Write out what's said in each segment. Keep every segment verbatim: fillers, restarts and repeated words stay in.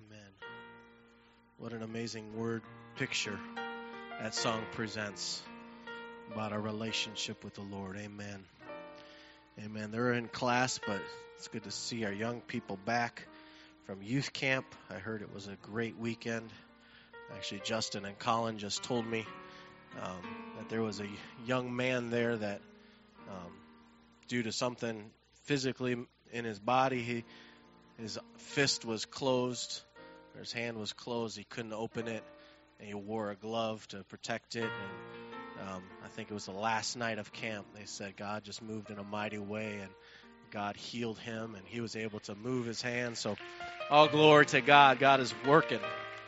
Amen. What an amazing word picture that song presents about our relationship with the Lord. Amen. Amen. They're in class, but it's good to see our young people back from youth camp. I heard it was a great weekend. Actually, Justin and Colin just told me um, that there was a young man there that, um, due to something physically in his body, he his fist was closed, or his hand was closed. He couldn't open it, and he wore a glove to protect it. And um, I think it was the last night of camp. They said God just moved in a mighty way, and God healed him, and he was able to move his hand. So all glory to God. God is working.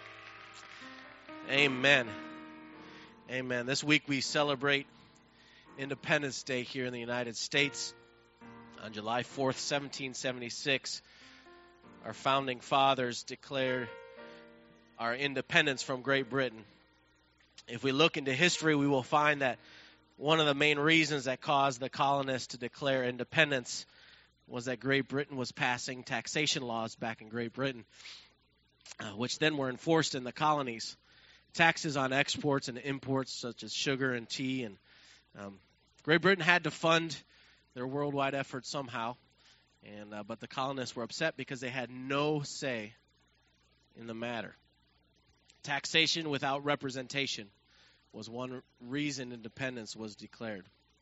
Amen. Amen. This week we celebrate Independence Day here in the United States. On July fourth, seventeen seventy-six, our founding fathers declared our independence from Great Britain. If we look into history, we will find that one of the main reasons that caused the colonists to declare independence was that Great Britain was passing taxation laws back in Great Britain, uh, which then were enforced in the colonies. Taxes on exports and imports such as sugar and tea. And um, Great Britain had to fund their worldwide effort somehow. And uh, but the colonists were upset because they had no say in the matter. Taxation without representation was one reason independence was declared.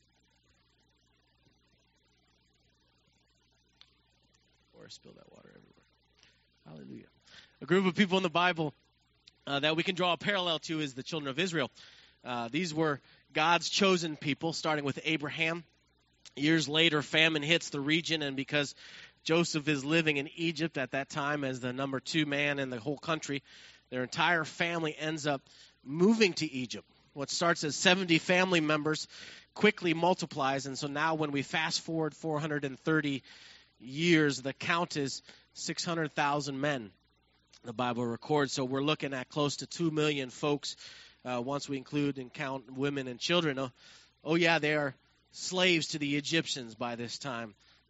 Or I spilled that water everywhere. Hallelujah. A group of people in the Bible uh, that we can draw a parallel to is the children of Israel. Uh, these were God's chosen people, starting with Abraham. Years later, famine hits the region, and because Joseph is living in Egypt at that time as the number two man in the whole country, their entire family ends up moving to Egypt. What starts as seventy family members quickly multiplies, and so now when we fast forward four hundred thirty years, the count is six hundred thousand men, the Bible records. So we're looking at close to two million folks uh, once we include and count women and children. Oh, oh yeah, they are slaves to the Egyptians by this time.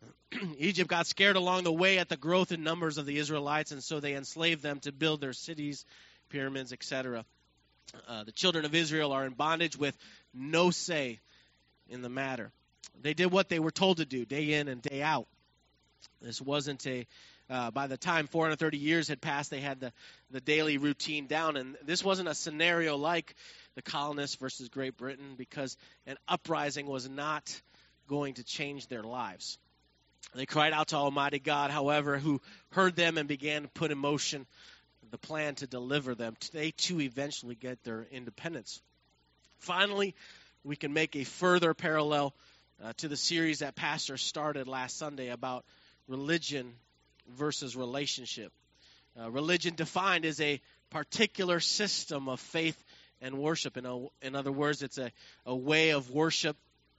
Egypt got scared along the way at the growth in numbers of the Israelites, and so they enslaved them to build their cities, pyramids, et cetera. Uh, the children of Israel are in bondage with no say in the matter. They did what they were told to do, day in and day out. This wasn't a, uh, by the time four hundred thirty years had passed, they had the, the daily routine down, and this wasn't a scenario like the colonists versus Great Britain, because an uprising was not going to change their lives. They cried out to Almighty God, however, who heard them and began to put in motion the plan to deliver them. They, too, eventually get their independence. Finally, we can make a further parallel uh, to the series that Pastor started last Sunday about religion versus relationship. Uh, religion defined as a particular system of faith and worship. In, a, in other words, it's a, a way of worship,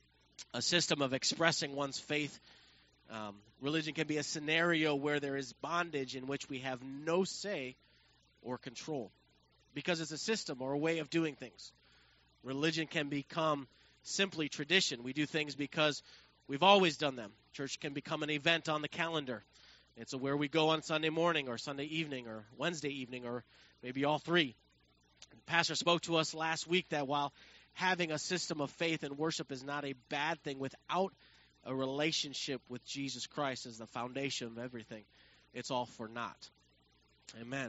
a system of expressing one's faith. Um, religion can be a scenario where there is bondage in which we have no say or control because it's a system or a way of doing things. Religion can become simply tradition. We do things because we've always done them. Church can become an event on the calendar. It's a where we go on Sunday morning or Sunday evening or Wednesday evening or maybe all three. The pastor spoke to us last week that while having a system of faith and worship is not a bad thing, without a relationship with Jesus Christ as the foundation of everything, it's all for naught. Amen.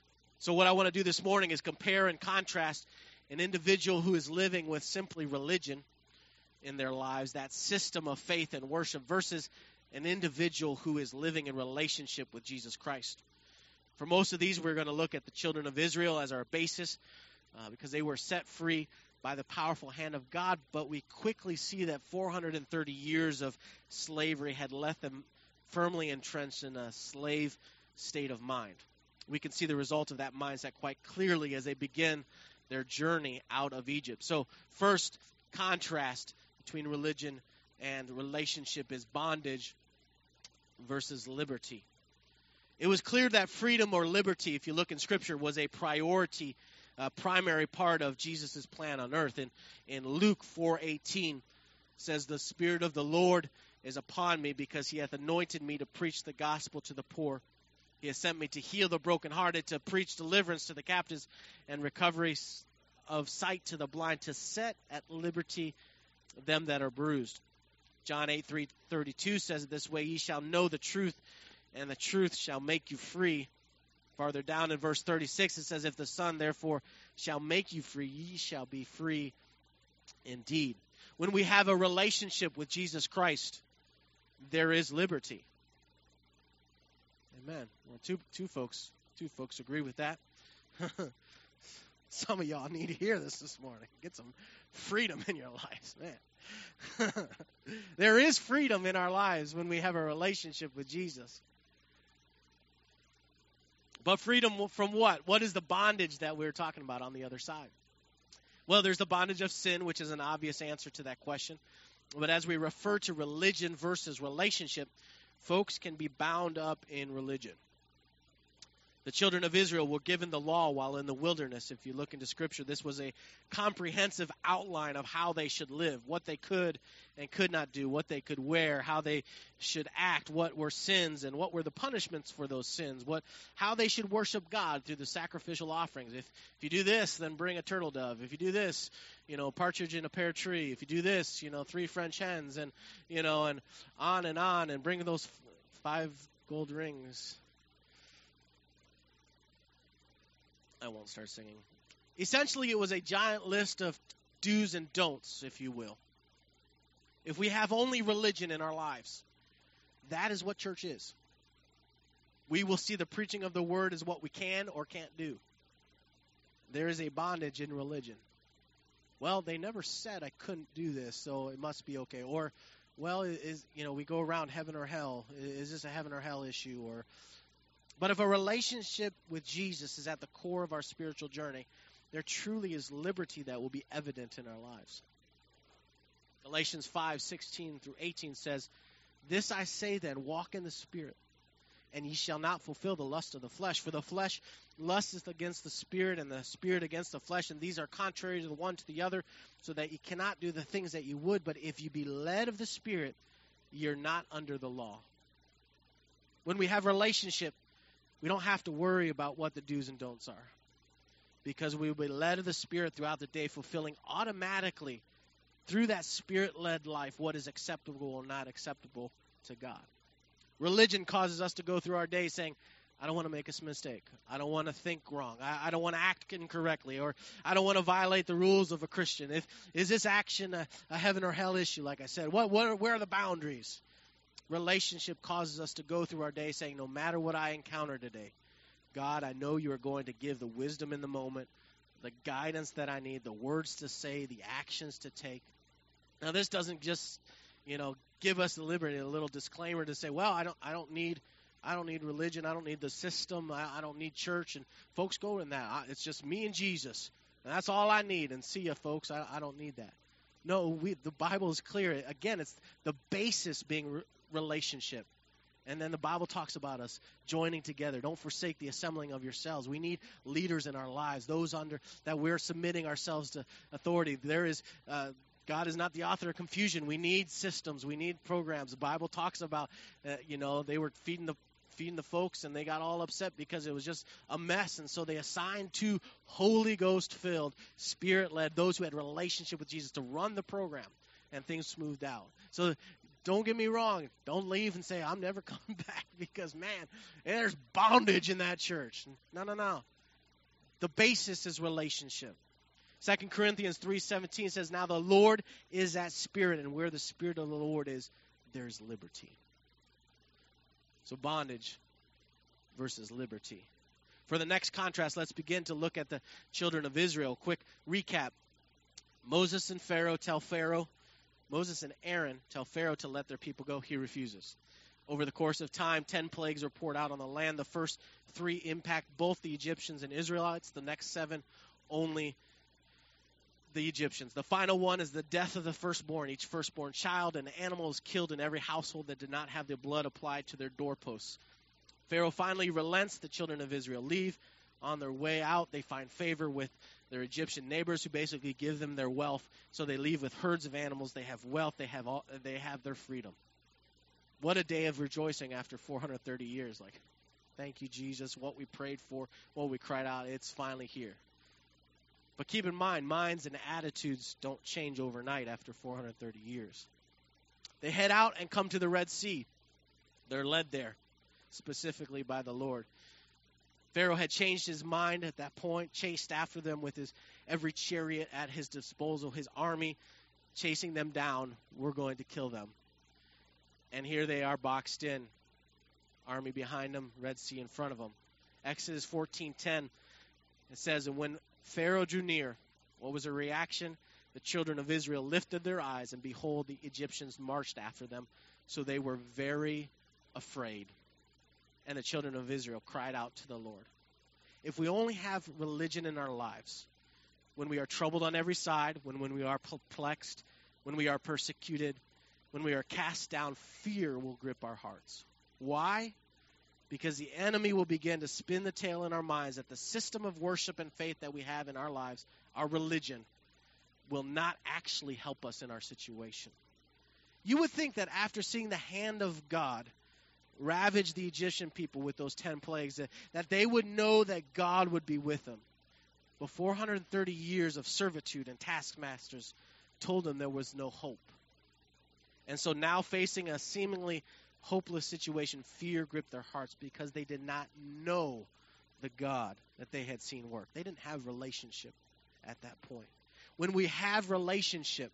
So what I want to do this morning is compare and contrast an individual who is living with simply religion in their lives, that system of faith and worship, versus an individual who is living in relationship with Jesus Christ. For most of these, we're going to look at the children of Israel as our basis uh, because they were set free by the powerful hand of God, but we quickly see that four hundred thirty years of slavery had left them firmly entrenched in a slave state of mind. We can see the result of that mindset quite clearly as they begin their journey out of Egypt. So first, contrast between religion and relationship is bondage versus liberty. It was clear that freedom or liberty, if you look in Scripture, was a priority, a primary part of Jesus' plan on earth. And in Luke four eighteen says, "The Spirit of the Lord is upon me because he hath anointed me to preach the gospel to the poor. He has sent me to heal the brokenhearted, to preach deliverance to the captives, and recovery of sight to the blind, to set at liberty them that are bruised. John eight thirty-two says it this way, ye shall know the truth, and the truth shall make you free. Farther down in verse thirty-six, it says, if the Son therefore shall make you free, ye shall be free indeed. When we have a relationship with Jesus Christ, there is liberty. Amen. Well, two two folks, two folks agree with that. Some of y'all need to hear this this morning. Get some freedom in your lives, man. There is freedom in our lives when we have a relationship with Jesus. But freedom from what? What is the bondage that we're talking about on the other side? Well, there's the bondage of sin, which is an obvious answer to that question. But as we refer to religion versus relationship, folks can be bound up in religion. The children of Israel were given the law while in the wilderness. If you look into Scripture, this was a comprehensive outline of how they should live, what they could and could not do, what they could wear, how they should act, what were sins, and what were the punishments for those sins, what how they should worship God through the sacrificial offerings. If if you do this, then bring a turtle dove. If you do this, you know, partridge in a pear tree. If you do this, you know, three French hens, and you know, and on and on, and bring those five gold rings. I won't start singing. Essentially, it was a giant list of do's and don'ts, if you will. If we have only religion in our lives, that is what church is. We will see the preaching of the word as what we can or can't do. There is a bondage in religion. Well, they never said I couldn't do this, so it must be okay. Or, well, is you know, we go around heaven or hell. Is this a heaven or hell issue? Or But if a relationship with Jesus is at the core of our spiritual journey, there truly is liberty that will be evident in our lives. Galatians five sixteen through eighteen says, this I say then, walk in the Spirit, and ye shall not fulfill the lust of the flesh. For the flesh lusteth against the Spirit, and the Spirit against the flesh, and these are contrary to the one to the other, so that ye cannot do the things that you would. But if you be led of the Spirit, you're not under the law. When we have relationship, we don't have to worry about what the do's and don'ts are, because we will be led of the Spirit throughout the day, fulfilling automatically through that Spirit-led life what is acceptable or not acceptable to God. Religion causes us to go through our day saying, I don't want to make a mistake. I don't want to think wrong. I, I don't want to act incorrectly, or I don't want to violate the rules of a Christian. If is this action a, a heaven or hell issue, like I said? What, what are, where are the boundaries? Relationship causes us to go through our day saying, no matter what I encounter today, God, I know you are going to give the wisdom in the moment, the guidance that I need, the words to say, the actions to take. Now, this doesn't just, you know, give us the liberty, a little disclaimer to say, well, I don't, I don't need, I don't need religion, I don't need the system, I, I don't need church, and folks go in that. I, it's just me and Jesus, and that's all I need. And see ya, folks. I, I don't need that. No, we, the Bible is clear. Again, it's the basis being re- relationship. And then the Bible talks about us joining together. Don't forsake the assembling of yourselves. We need leaders in our lives, those under that we're submitting ourselves to authority. There is uh, God is not the author of confusion. We need systems. We need programs. The Bible talks about, uh, you know, they were feeding the feeding the folks, and they got all upset because it was just a mess. And so they assigned two Holy Ghost-filled, Spirit-led, those who had a relationship with Jesus to run the program, and things smoothed out. So don't get me wrong. Don't leave and say, I'm never coming back, because, man, there's bondage in that church. No, no, no. The basis is relationship. Second Corinthians three seventeen says, now the Lord is that Spirit, and where the Spirit of the Lord is, there's liberty. So bondage versus liberty. For the next contrast, let's begin to look at the children of Israel. Quick recap. Moses and Pharaoh tell Pharaoh, Moses and Aaron tell Pharaoh to let their people go. He refuses. Over the course of time, ten plagues are poured out on the land. The first three impact both the Egyptians and Israelites. The next seven, only the Egyptians. The final one is the death of the firstborn. Each firstborn child and animal is killed in every household that did not have their blood applied to their doorposts. Pharaoh finally relents. The children of Israel leave. On their way out, they find favor with their Egyptian neighbors, who basically give them their wealth. So they leave with herds of animals. They have wealth. They have all, they have their freedom. What a day of rejoicing after four hundred thirty years. Like, Thank you, Jesus. What we prayed for, what we cried out, it's finally here. But keep in mind, minds and attitudes don't change overnight after four hundred thirty years. They head out and come to the Red Sea. They're led there, specifically by the Lord. Pharaoh had changed his mind at that point, chased after them with his every chariot at his disposal, his army chasing them down. We're going to kill them. And here they are boxed in. Army behind them, Red Sea in front of them. Exodus fourteen ten, it says, and when Pharaoh drew near, what was the reaction? The children of Israel lifted their eyes, and behold, the Egyptians marched after them. So they were very afraid. And the children of Israel cried out to the Lord. If we only have religion in our lives, when we are troubled on every side, when, when we are perplexed, when we are persecuted, when we are cast down, fear will grip our hearts. Why? Because the enemy will begin to spin the tale in our minds that the system of worship and faith that we have in our lives, our religion, will not actually help us in our situation. You would think that after seeing the hand of God ravage the Egyptian people with those ten plagues, that, that they would know that God would be with them. But four hundred thirty years of servitude and taskmasters told them there was no hope. And so now, facing a seemingly hopeless situation, fear gripped their hearts because they did not know the God that they had seen work. They didn't have relationship at that point. When we have relationship,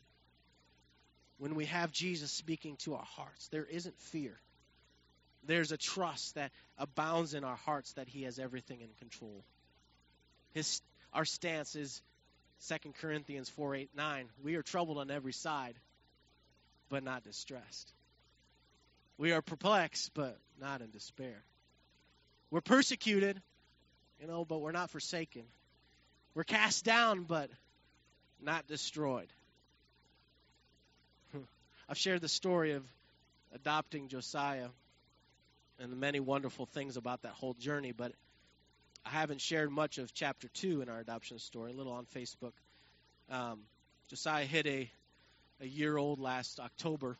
when we have Jesus speaking to our hearts, there isn't fear. There's a trust that abounds in our hearts that he has everything in control. His, our stance is Second Corinthians four, eight, nine. We are troubled on every side, but not distressed. We are perplexed, but not in despair. We're persecuted, you know, but we're not forsaken. We're cast down, but not destroyed. I've shared the story of adopting Josiah and the many wonderful things about that whole journey, but I haven't shared much of chapter two in our adoption story, a little on Facebook. Um, Josiah hit a, a year old last October,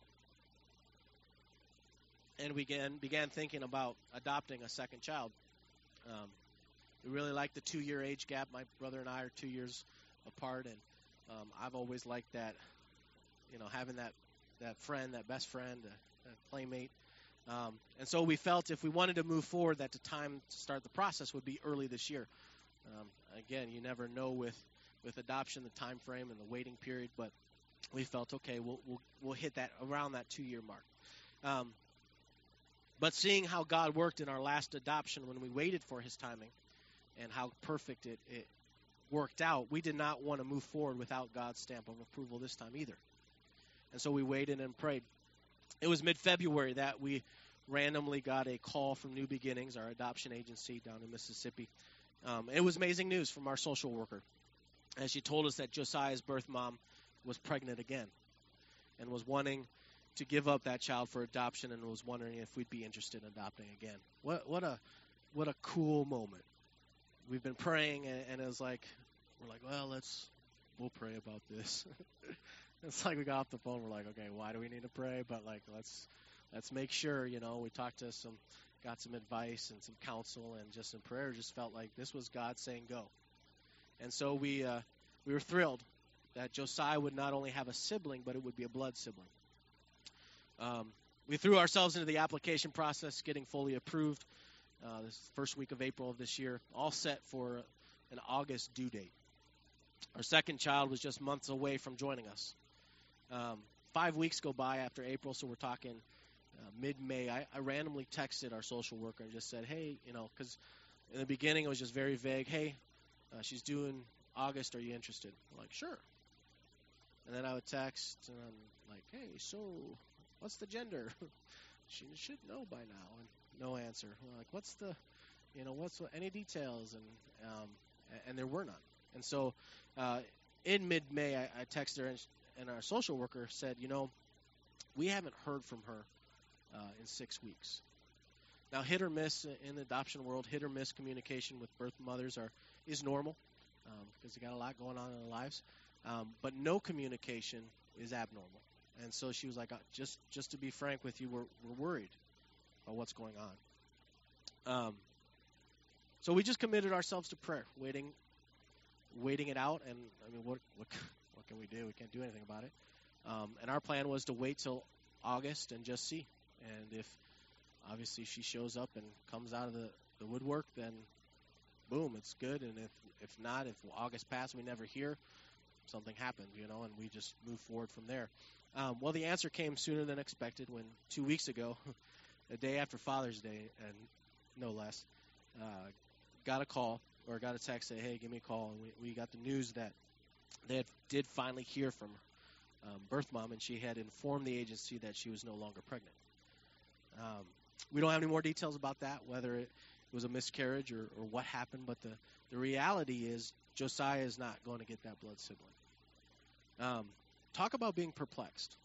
and we began, began thinking about adopting a second child. Um, we really like the two-year age gap. My brother and I are two years apart, and um, I've always liked that, you know, having that, that friend, that best friend, uh, that playmate. Um, and so we felt if we wanted to move forward that the time to start the process would be early this year. Um, again, you never know with, with adoption, the time frame and the waiting period, but we felt, okay, we'll we'll, we'll hit that around that two-year mark. Um, but seeing how God worked in our last adoption when we waited for his timing and how perfect it, it worked out, we did not want to move forward without God's stamp of approval this time either. And so we waited and prayed. It was mid-February that we randomly got a call from New Beginnings, our adoption agency down in Mississippi. Um, it was amazing news from our social worker. And she told us that Josiah's birth mom was pregnant again and was wanting to give up that child for adoption and was wondering if we'd be interested in adopting again. What what a what a cool moment. We've been praying, and, and it was like, we're like, well, let's, we'll pray about this. It's like we got off the phone, we're like, okay, why do we need to pray? But like, let's let's make sure, you know, we talked to some, got some advice and some counsel, and just in prayer, just felt like this was God saying go. And so we uh, we were thrilled that Josiah would not only have a sibling, but it would be a blood sibling. Um, we threw ourselves into the application process, getting fully approved uh, this first week of April of this year, all set for an August due date. Our second child was just months away from joining us. Um, five weeks go by after April, so we're talking uh, mid-May. I, I randomly texted our social worker and just said, hey, you know, because in the beginning it was just very vague. Hey, uh, she's due in August. Are you interested? I'm like, sure. And then I would text, and I'm like, hey, so what's the gender? She should know by now. And no answer. I'm like, what's the, you know, what's what, any details? And um, and there were none. And so uh, in mid-May, I, I texted her, and, and our social worker said, you know, we haven't heard from her uh, in six weeks. Now, hit or miss in the adoption world, hit or miss communication with birth mothers are is normal um, because they got a lot going on in their lives. Um, but no communication is abnormal. And so she was like, uh, just just to be frank with you, we're, we're worried about what's going on. Um, So we just committed ourselves to prayer, waiting, waiting it out. And I mean, what what what can we do? We can't do anything about it. Um, and our plan was to wait till August and just see. And if obviously she shows up and comes out of the, the woodwork, then boom, it's good. And if if not, if August passed, we never hear, something happened, you know, and we just move forward from there. Um, well, the answer came sooner than expected when two weeks ago, the day after Father's Day, and no less, uh, got a call or got a text say, hey, give me a call. And we, we got the news that they had, did finally hear from um, birth mom, and she had informed the agency that she was no longer pregnant. Um, we don't have any more details about that, whether it was a miscarriage or, or what happened, but the, the reality is Josiah is not going to get that blood sibling. Um, talk about being perplexed.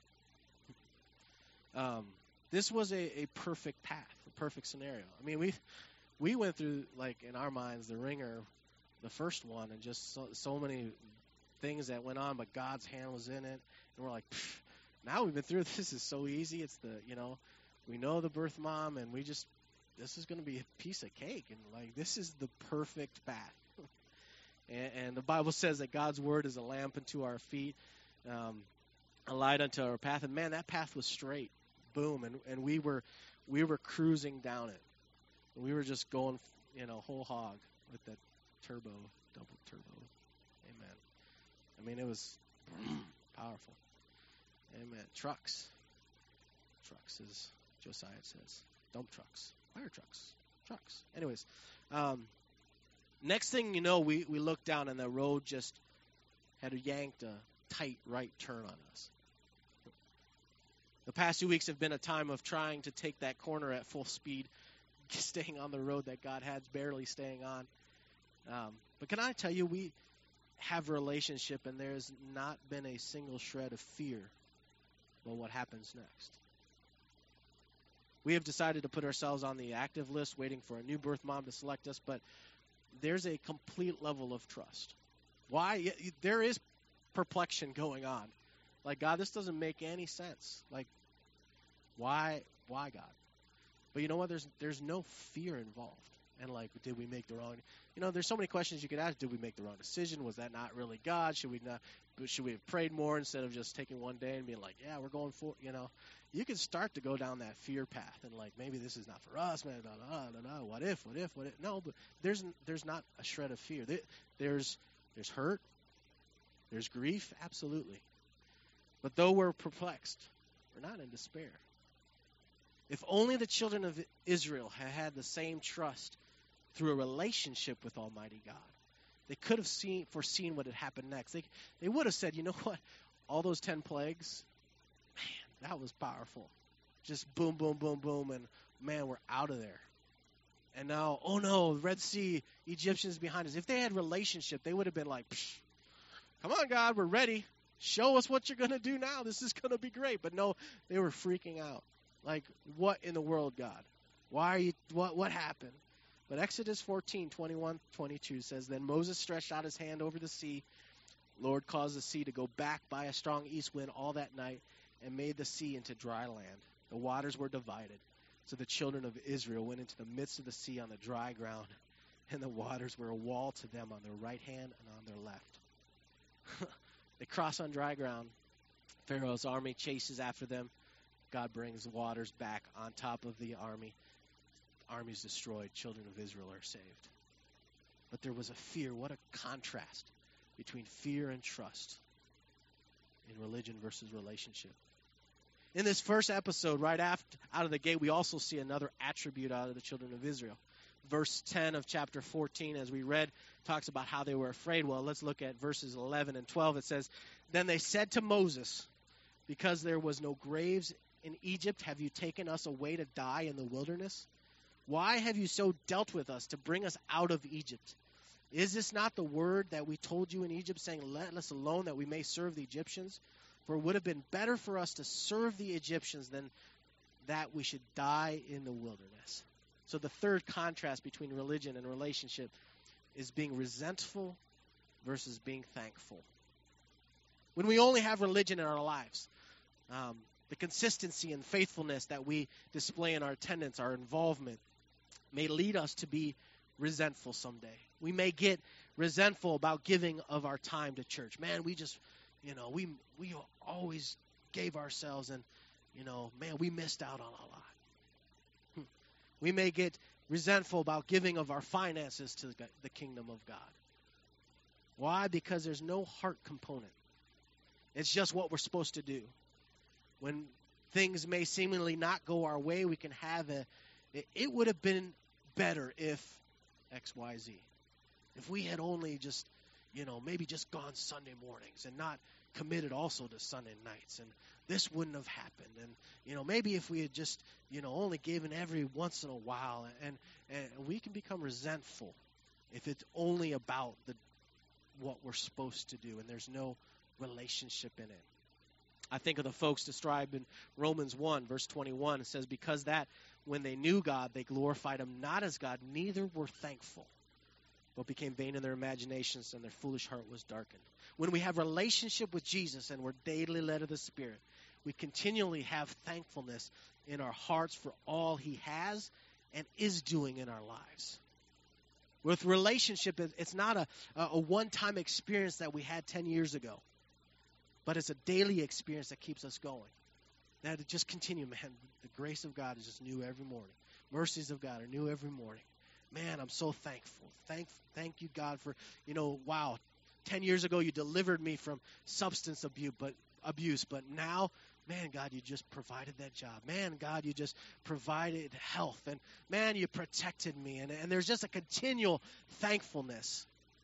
Um, this was a, a perfect path, a perfect scenario. I mean, we we went through, like, in our minds, the ringer, the first one, and just so, so many things that went on, but God's hand was in it. And we're like, now we've been through this. This is so easy. It's the, you know, we know the birth mom, and we just, this is going to be a piece of cake. And, like, this is the perfect path. and, and the Bible says that God's word is a lamp unto our feet, um, a light unto our path. And, man, that path was straight. Boom. And, and we were we were cruising down it. We were just going, you know, whole hog with that turbo, double turbo. Amen. I mean, it was powerful. Amen. Trucks. Trucks, as Josiah says. Dump trucks. Fire trucks. Trucks. Anyways, um, next thing you know, we, we looked down and the road just had yanked a tight right turn on us. The past two weeks have been a time of trying to take that corner at full speed, staying on the road that God had, barely staying on. Um, but can I tell you, we have a relationship, and there's not been a single shred of fear about what happens next. We have decided to put ourselves on the active list, waiting for a new birth mom to select us, but there's a complete level of trust. Why? There is perplexion going on. Like, God, this doesn't make any sense. Like, why, why, God? But you know what? There's there's no fear involved. And, like, did we make the wrong? You know, there's so many questions you could ask. Did we make the wrong decision? Was that not really God? Should we not? Should we have prayed more instead of just taking one day and being like, yeah, we're going for, you know? You can start to go down that fear path and, like, maybe this is not for us, man. No, no, no, no. What if? What if? What if? No, but there's there's not a shred of fear. There's there's hurt. There's grief, absolutely. But though we're perplexed, we're not in despair. If only the children of Israel had had the same trust through a relationship with Almighty God, they could have seen, foreseen what had happened next. They, they would have said, you know what, all those ten plagues, man, that was powerful. Just boom, boom, boom, boom, and man, we're out of there. And now, oh no, Red Sea, Egyptians behind us. If they had relationship, they would have been like, come on, God, we're ready. Show us what you're going to do now. This is going to be great. But no, they were freaking out. Like, what in the world, God? Why are you, what, what happened? But Exodus fourteen, twenty-one, twenty-two says, then Moses stretched out his hand over the sea. Lord caused the sea to go back by a strong east wind all that night and made the sea into dry land. The waters were divided. So the children of Israel went into the midst of the sea on the dry ground, and the waters were a wall to them on their right hand and on their left. They cross on dry ground. Pharaoh's army chases after them. God brings waters back on top of the army. The army's destroyed. Children of Israel are saved. But there was a fear. What a contrast between fear and trust in religion versus relationship. In this first episode, right after, out of the gate, we also see another attribute out of the children of Israel. Verse ten of chapter fourteen, as we read, talks about how they were afraid. Well, let's look at verses eleven and twelve. It says, then they said to Moses, because there was no graves in Egypt, have you taken us away to die in the wilderness? Why have you so dealt with us to bring us out of Egypt? Is this not the word that we told you in Egypt, saying, let us alone that we may serve the Egyptians? For it would have been better for us to serve the Egyptians than that we should die in the wilderness. So the third contrast between religion and relationship is being resentful versus being thankful. When we only have religion in our lives, um, the consistency and faithfulness that we display in our attendance, our involvement, may lead us to be resentful someday. We may get resentful about giving of our time to church. Man, we just, you know, we we always gave ourselves, and, you know, man, we missed out on a lot. Hmm. We may get resentful about giving of our finances to the kingdom of God. Why? Because there's no heart component. It's just what we're supposed to do. When things may seemingly not go our way, we can have a, it would have been better if X, Y, Z. If we had only just, you know, maybe just gone Sunday mornings and not committed also to Sunday nights, and this wouldn't have happened. And, you know, maybe if we had just, you know, only given every once in a while, and, and we can become resentful if it's only about the what we're supposed to do and there's no relationship in it. I think of the folks described in Romans one, verse twenty-one. It says, because that when they knew God, they glorified him not as God, neither were thankful, but became vain in their imaginations, and their foolish heart was darkened. When we have relationship with Jesus and we're daily led of the Spirit, we continually have thankfulness in our hearts for all he has and is doing in our lives. With relationship, it's not a, a one-time experience that we had ten years ago, but it's a daily experience that keeps us going. Now, to just continue, man, the grace of God is just new every morning. Mercies of God are new every morning. Man, I'm so thankful. Thank, thank you, God, for, you know, wow, ten years ago you delivered me from substance abuse, but abuse, but now, man, God, you just provided that job. Man, God, you just provided health. And, man, you protected me. And, and there's just a continual thankfulness.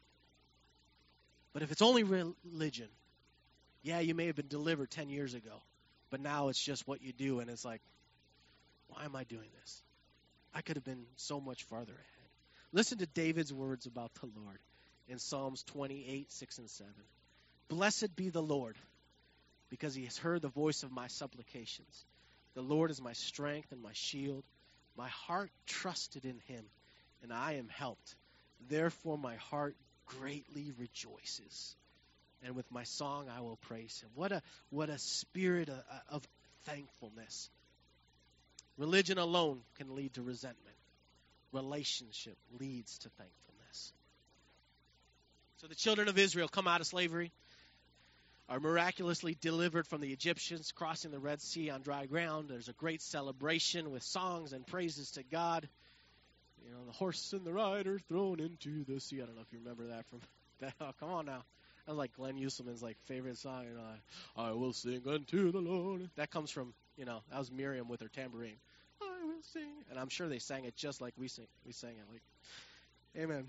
But if it's only religion, yeah, you may have been delivered ten years ago, but now it's just what you do, and it's like, why am I doing this? I could have been so much farther ahead. Listen to David's words about the Lord in Psalms twenty-eight, six and seven. Blessed be the Lord, because he has heard the voice of my supplications. The Lord is my strength and my shield. My heart trusted in him, and I am helped. Therefore my heart greatly rejoices, and with my song I will praise him. What a what a spirit of, of thankfulness. Religion alone can lead to resentment. Relationship leads to thankfulness. So the children of Israel come out of slavery, are miraculously delivered from the Egyptians, crossing the Red Sea on dry ground. There's a great celebration with songs and praises to God. You know, the horse and the rider thrown into the sea. I don't know if you remember that from that. Oh, come on now. That was like Glenn Usselman's like favorite song. You know, I will sing unto the Lord. That comes from, you know, that was Miriam with her tambourine. I will sing. And I'm sure they sang it just like we sing. We sang it. Like, amen.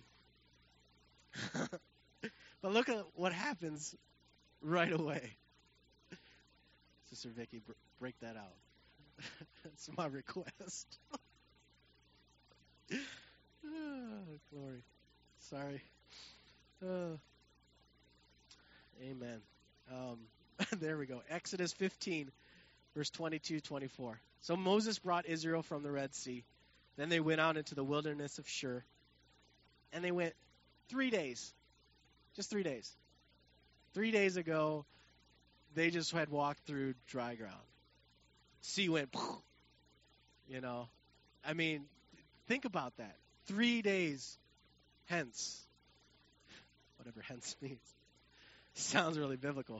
But look at what happens right away. Sister Vicky, break that out. That's my request. Oh, glory. Sorry. Uh, amen. Um, there we go. Exodus fifteen, verse twenty-two, twenty-four. So Moses brought Israel from the Red Sea. Then they went out into the wilderness of Shur. And they went three days. Just three days. Three days ago, they just had walked through dry ground. Sea went, you know. I mean, think about that. Three days hence. Whatever hence means. Sounds really biblical.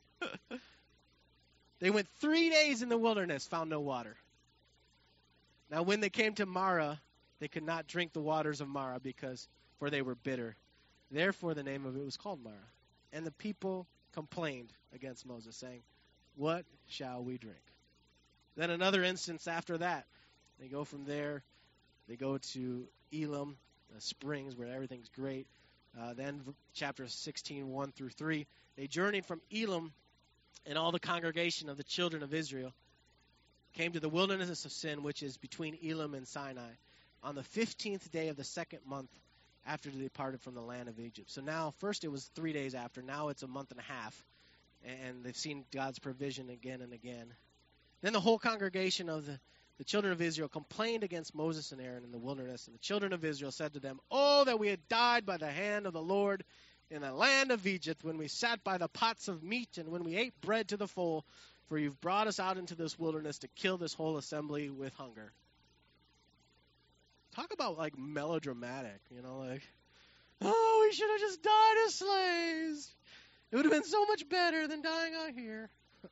They went three days in the wilderness, found no water. Now when they came to Marah, they could not drink the waters of Marah because, for they were bitter. Therefore the name of it was called Marah. And the people complained against Moses, saying, what shall we drink? Then another instance after that, they go from there, they go to Elim, the springs where everything's great. Uh, then chapter sixteen, one through three, they journeyed from Elim, and all the congregation of the children of Israel came to the wilderness of Sin, which is between Elim and Sinai, on the fifteenth day of the second month after they departed from the land of Egypt. So now, first it was three days after. Now it's a month and a half. And they've seen God's provision again and again. Then the whole congregation of the, the children of Israel complained against Moses and Aaron in the wilderness. And the children of Israel said to them, oh, that we had died by the hand of the Lord in the land of Egypt, when we sat by the pots of meat and when we ate bread to the full. For you've brought us out into this wilderness to kill this whole assembly with hunger. talk about like melodramatic, you know, like, oh, we should have just died as slaves. It would have been so much better than dying out here.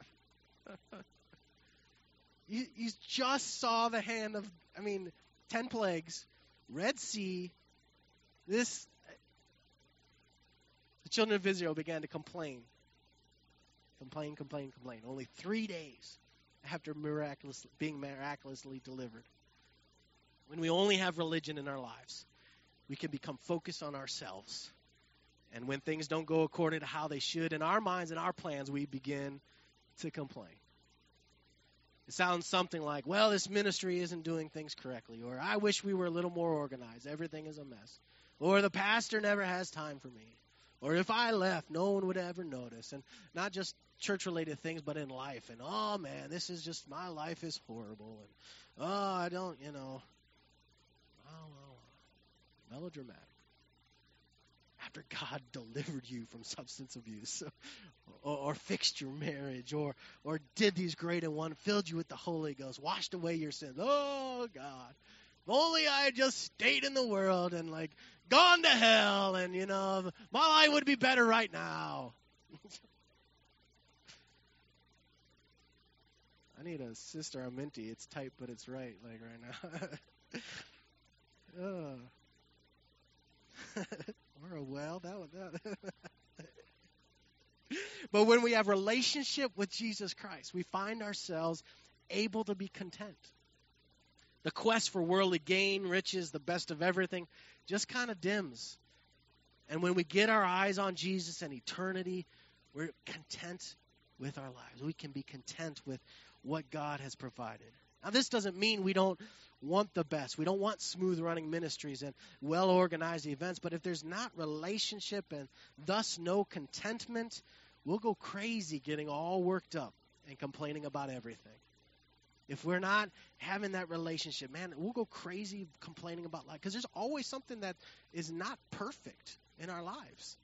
you, you just saw the hand of, I mean, ten plagues, Red Sea. This, the children of Israel began to complain. Complain, complain, complain. Only three days after miraculous, being miraculously delivered. When we only have religion in our lives, we can become focused on ourselves. And when things don't go according to how they should in our minds and our plans, we begin to complain. It sounds something like, well, this ministry isn't doing things correctly, or I wish we were a little more organized. Everything is a mess. Or the pastor never has time for me. Or if I left, no one would ever notice. And not just church-related things, but in life. And, oh, man, this is just, my life is horrible. And, oh, I don't, you know. Oh, well, melodramatic. After God delivered you from substance abuse, or, or fixed your marriage, or or did these great and one, filled you with the Holy Ghost, washed away your sins. Oh, God. If only I had just stayed in the world and, like, gone to hell, and, you know, my life would be better right now. I need a Sister Aminti. It's tight, but it's right, like, right now. oh. Or a well, that would that. But when we have relationship with Jesus Christ, we find ourselves able to be content. The quest for worldly gain, riches, the best of everything, just kind of dims. And when we get our eyes on Jesus and eternity, we're content with our lives. We can be content with what God has provided. Now, this doesn't mean we don't want the best. We don't want smooth running ministries and well-organized events. But if there's not relationship and thus no contentment, we'll go crazy getting all worked up and complaining about everything. If we're not having that relationship, man, we'll go crazy complaining about life. Because there's always something that is not perfect in our lives.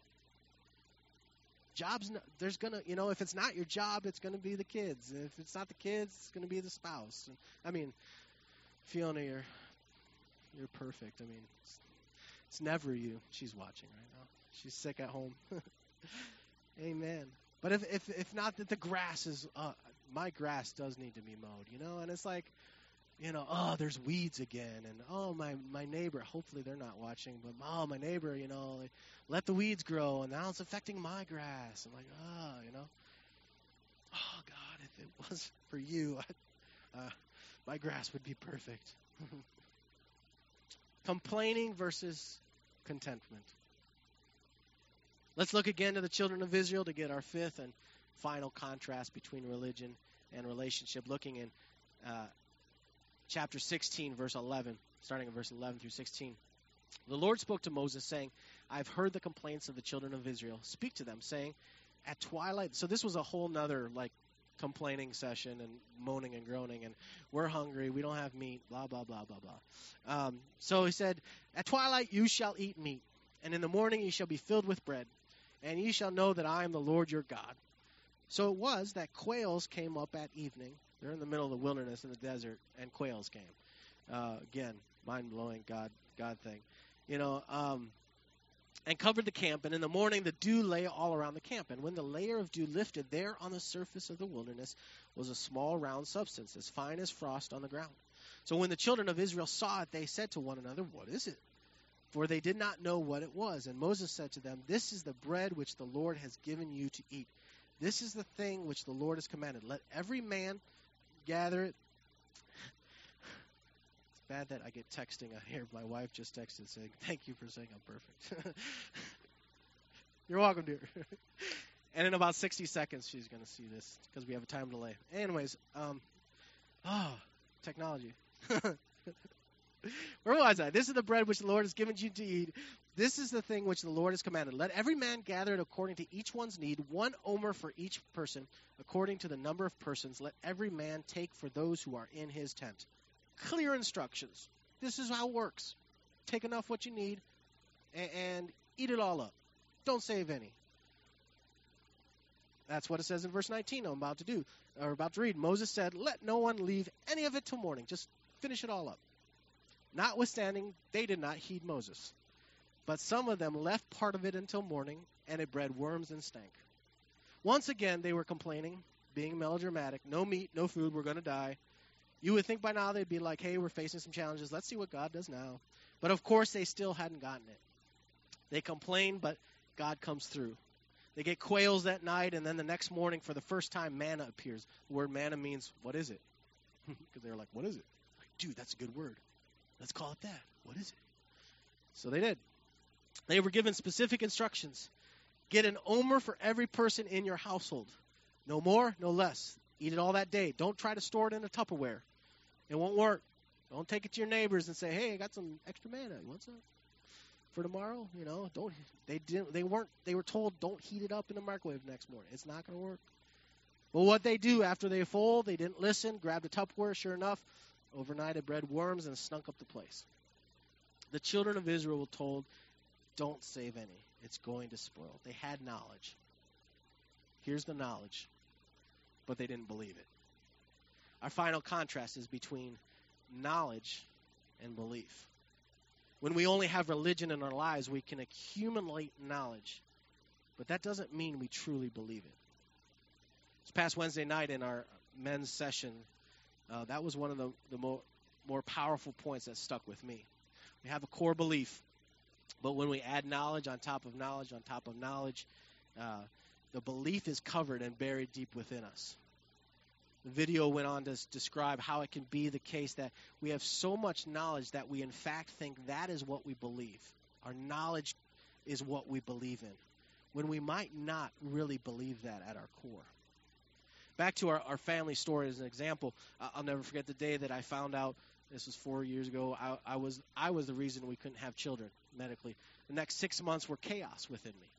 Jobs, there's going to, you know, if it's not your job, it's going to be the kids. If it's not the kids, it's going to be the spouse. I mean, Fiona, you're, you're perfect. I mean, it's, it's never you. She's watching right now. She's sick at home. Amen. But if, if, if not that the grass is, uh, my grass does need to be mowed, you know, and it's like, you know, oh, there's weeds again, and oh, my, my neighbor, hopefully they're not watching, but oh, my neighbor, you know, like, let the weeds grow, and now it's affecting my grass. I'm like, oh, you know, oh, God, if it was for you, I, uh, my grass would be perfect. Complaining versus contentment. Let's look again to the children of Israel to get our fifth and final contrast between religion and relationship, looking in uh, chapter sixteen, verse eleven, starting in verse eleven through sixteen. The Lord spoke to Moses, saying, I've heard the complaints of the children of Israel. Speak to them, saying, at twilight. So this was a whole nother, like, complaining session and moaning and groaning, and we're hungry, we don't have meat, blah, blah, blah, blah, blah. Um, so he said, at twilight you shall eat meat, and in the morning you shall be filled with bread, and ye shall know that I am the Lord your God. So it was that quails came up at evening. They're in the middle of the wilderness in the desert, and quails came. Uh, again, mind-blowing God God thing. You know, um, and covered the camp, and in the morning the dew lay all around the camp. And when the layer of dew lifted, there on the surface of the wilderness was a small round substance, as fine as frost on the ground. So when the children of Israel saw it, they said to one another, what is it? For they did not know what it was. And Moses said to them, this is the bread which the Lord has given you to eat. This is the thing which the Lord has commanded. Let every man gather it. It's bad that I get texting out here. My wife just texted saying, thank you for saying I'm perfect. You're welcome, dear. And in about sixty seconds, she's going to see this because we have a time delay. Anyways, um, oh, technology. Where was I? This is the bread which the Lord has given you to eat. This is the thing which the Lord has commanded. Let every man gather it according to each one's need, one omer for each person, according to the number of persons. Let every man take for those who are in his tent. Clear instructions. This is how it works. Take enough what you need and, and eat it all up. Don't save any. That's what it says in verse nineteen I'm about to do, or about to read. Moses said, let no one leave any of it till morning. Just finish it all up. Notwithstanding, they did not heed Moses. But some of them left part of it until morning, and it bred worms and stank. Once again, they were complaining, being melodramatic. No meat, no food, we're going to die. You would think by now they'd be like, hey, we're facing some challenges. Let's see what God does now. But of course, they still hadn't gotten it. They complain, but God comes through. They get quails that night, and then the next morning, for the first time, manna appears. The word manna means, what is it? Because they were like, what is it? Like, dude, that's a good word. Let's call it that. What is it? So they did. They were given specific instructions. Get an omer for every person in your household. No more, no less. Eat it all that day. Don't try to store it in a Tupperware. It won't work. Don't take it to your neighbors and say, hey, I got some extra manna. You want some for tomorrow? You know, don't. They didn't. They weren't. They were told don't heat it up in the microwave next morning. It's not going to work. But what they do after they fold, they didn't listen. Grabbed a Tupperware. Sure enough, overnight it bred worms and stunk up the place. The children of Israel were told, don't save any. It's going to spoil. They had knowledge. Here's the knowledge. But they didn't believe it. Our final contrast is between knowledge and belief. When we only have religion in our lives, we can accumulate knowledge. But that doesn't mean we truly believe it. This past Wednesday night in our men's session, uh, that was one of the, the more, more powerful points that stuck with me. We have a core belief, but when we add knowledge on top of knowledge on top of knowledge, uh, the belief is covered and buried deep within us. The video went on to describe how it can be the case that we have so much knowledge that we in fact think that is what we believe. Our knowledge is what we believe in, when we might not really believe that at our core. Back to our, our family story as an example, I'll never forget the day that I found out, this was four years ago, I, I was I was the reason we couldn't have children medically. The next six months were chaos within me.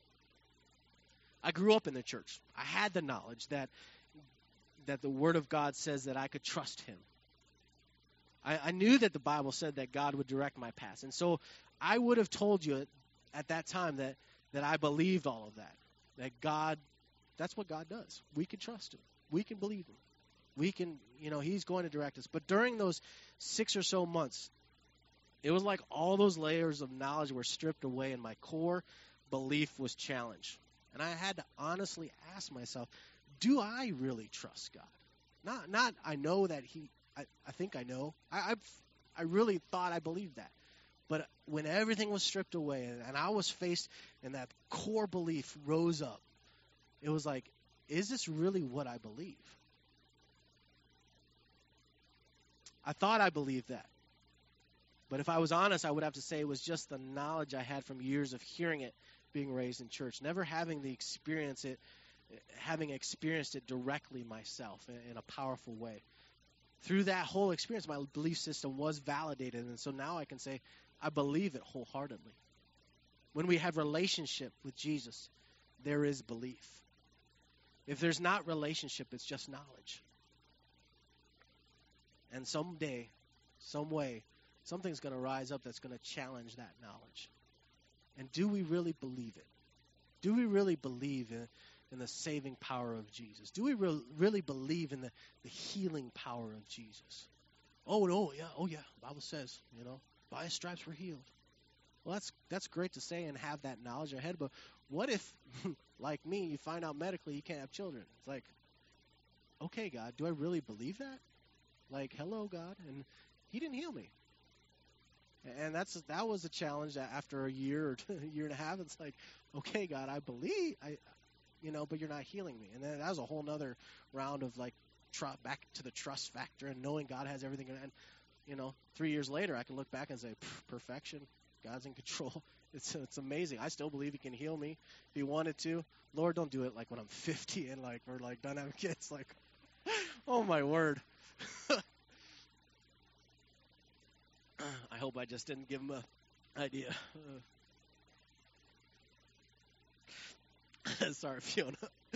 I grew up in the church. I had the knowledge that that the Word of God says that I could trust Him. I, I knew that the Bible said that God would direct my path. And so I would have told you at that time that, that I believed all of that. That God, that's what God does. We can trust Him. We can believe Him. We can, you know, He's going to direct us. But during those six or so months, it was like all those layers of knowledge were stripped away and my core belief was challenged. And I had to honestly ask myself, do I really trust God? Not, not. I know that He. I, I think I know. I, I've, I really thought I believed that. But when everything was stripped away and, and I was faced, and that core belief rose up, it was like, is this really what I believe? I thought I believed that. But if I was honest, I would have to say it was just the knowledge I had from years of hearing it, being raised in church, never having the experience it. having experienced it directly myself in a powerful way. Through that whole experience, my belief system was validated, and so now I can say, I believe it wholeheartedly. When we have relationship with Jesus, there is belief. If there's not relationship, it's just knowledge. And someday, some way, something's going to rise up that's going to challenge that knowledge. And do we really believe it? Do we really believe in in the saving power of Jesus? Do we re- really believe in the, the healing power of Jesus? Oh, no, yeah, oh, yeah, the Bible says, you know, by His stripes we're healed. Well, that's that's great to say and have that knowledge ahead, but what if, like me, you find out medically you can't have children? It's like, okay, God, do I really believe that? Like, hello, God, and He didn't heal me. And that's that was a challenge that after a year or two, a year and a half, it's like, okay, God, I believe, I you know, but you're not healing me. And then that was a whole nother round of like tr- back to the trust factor and knowing God has everything. And, you know, three years later, I can look back and say, perfection, God's in control. It's it's amazing. I still believe He can heal me if He wanted to. Lord, don't do it like when I'm fifty and like we're like done having kids. Like, oh my word. I hope I just didn't give him an idea. Sorry, Fiona.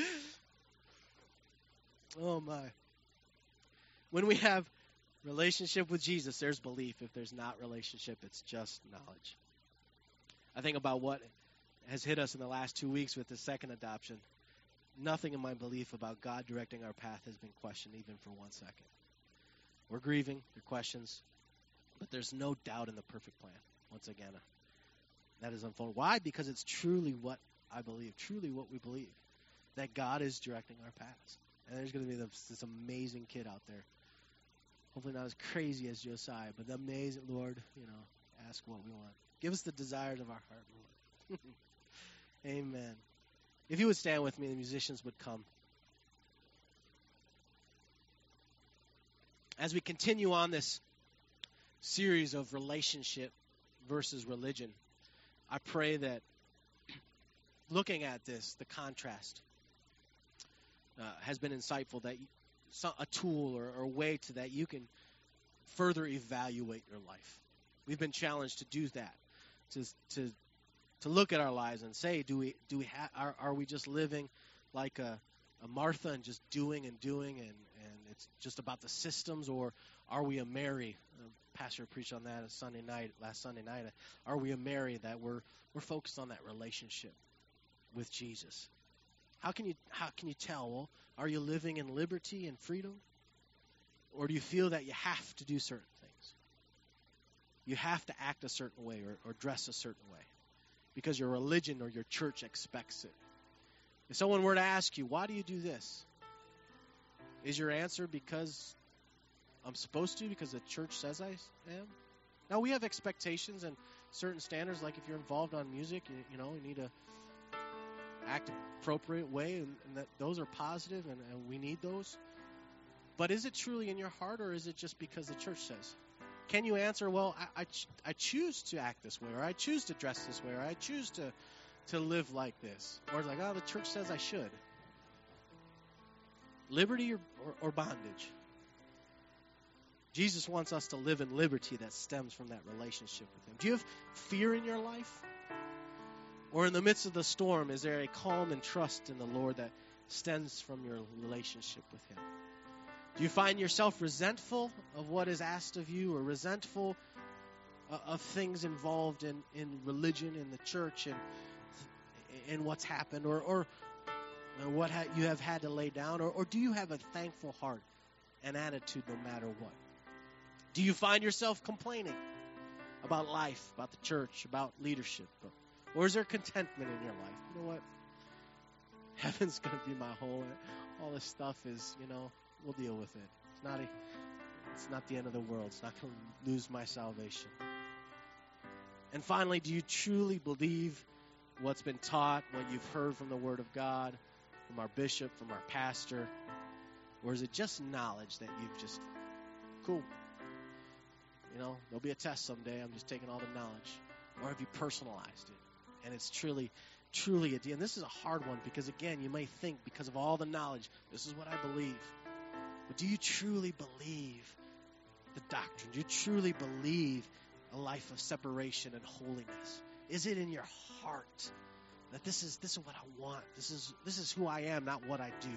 Oh, my. When we have relationship with Jesus, there's belief. If there's not relationship, it's just knowledge. I think about what has hit us in the last two weeks with the second adoption. Nothing in my belief about God directing our path has been questioned even for one second. We're grieving. There are questions. But there's no doubt in the perfect plan. Once again, uh, that is unfolding. Why? Because it's truly what I believe, truly what we believe, that God is directing our paths. And there's going to be this, this amazing kid out there. Hopefully not as crazy as Josiah, but the amazing, Lord, you know, ask what we want. Give us the desires of our heart, Lord. Amen. If you would stand with me, the musicians would come. As we continue on this series of relationship versus religion, I pray that looking at this, the contrast uh, has been insightful, that you, so, a tool or, or a way to that you can further evaluate your life. We've been challenged to do that, to to to look at our lives and say, do we do we ha- are are we just living like a, a Martha and just doing and doing and, and it's just about the systems, or are we a Mary? Uh, Pastor preached on that Sunday night, last Sunday night. Are we a Mary that we're we're focused on that relationship with Jesus? How can you how can you tell? Well, are you living in liberty and freedom? Or do you feel that you have to do certain things? You have to act a certain way or, or dress a certain way because your religion or your church expects it. If someone were to ask you, why do you do this? Is your answer because I'm supposed to, because the church says I am? Now, we have expectations and certain standards, like if you're involved on music, you, you know, you need to act appropriate way, and, and that those are positive, and, and we need those. But is it truly in your heart, or is it just because the church says? Can you answer, well, I, I, ch- I choose to act this way, or I choose to dress this way, or I choose to, to live like this? Or it's like, oh, the church says I should. Liberty or, or, or bondage? Jesus wants us to live in liberty that stems from that relationship with him. Do you have fear in your life? Or in the midst of the storm, is there a calm and trust in the Lord that stems from your relationship with him? Do you find yourself resentful of what is asked of you, or resentful uh, of things involved in, in religion, in the church, and in what's happened, or, or, or what ha- you have had to lay down? Or, or do you have a thankful heart and attitude no matter what? Do you find yourself complaining about life, about the church, about leadership? Or is there contentment in your life? You know what? Heaven's going to be my home. All this stuff is, you know, we'll deal with it. It's not a, it's not the end of the world. It's not going to lose my salvation. And finally, do you truly believe what's been taught, what you've heard from the Word of God, from our bishop, from our pastor? Or is it just knowledge that you've just, cool, you know, there'll be a test someday. I'm just taking all the knowledge. Or have you personalized it? And it's truly, truly a deal. And this is a hard one because, again, you may think because of all the knowledge, this is what I believe. But do you truly believe the doctrine? Do you truly believe a life of separation and holiness? Is it in your heart that this is this is what I want? This is this is who I am, not what I do.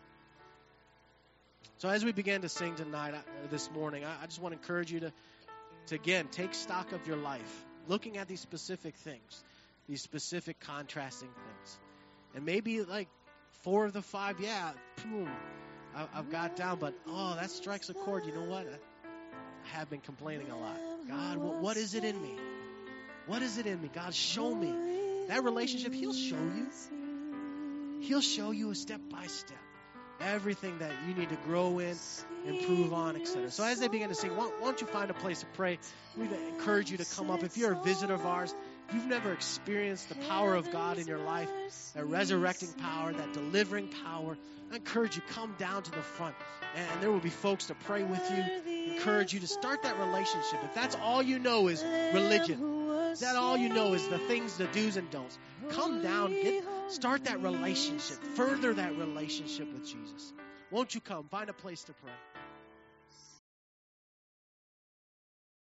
So as we begin to sing tonight, uh, this morning, I, I just want to encourage you to, to, again, take stock of your life, looking at these specific things, these specific contrasting things. And maybe like four of the five, yeah, boom, I, I've got down, but, oh, that strikes a chord. You know what? I have been complaining a lot. God, what, what is it in me? What is it in me? God, show me. That relationship, he'll show you. He'll show you a step by step. Everything that you need to grow in, improve on, et cetera. So as they begin to sing, why, why don't you find a place to pray? We encourage you to come up. If you're a visitor of ours, if you've never experienced the power of God in your life, that resurrecting power, that delivering power, I encourage you, come down to the front. And there will be folks to pray with you, encourage you to start that relationship. If that's all you know is religion, if that all you know is the things, the do's and don'ts, come down, get start that relationship, further that relationship with Jesus. Won't you come? Find a place to pray.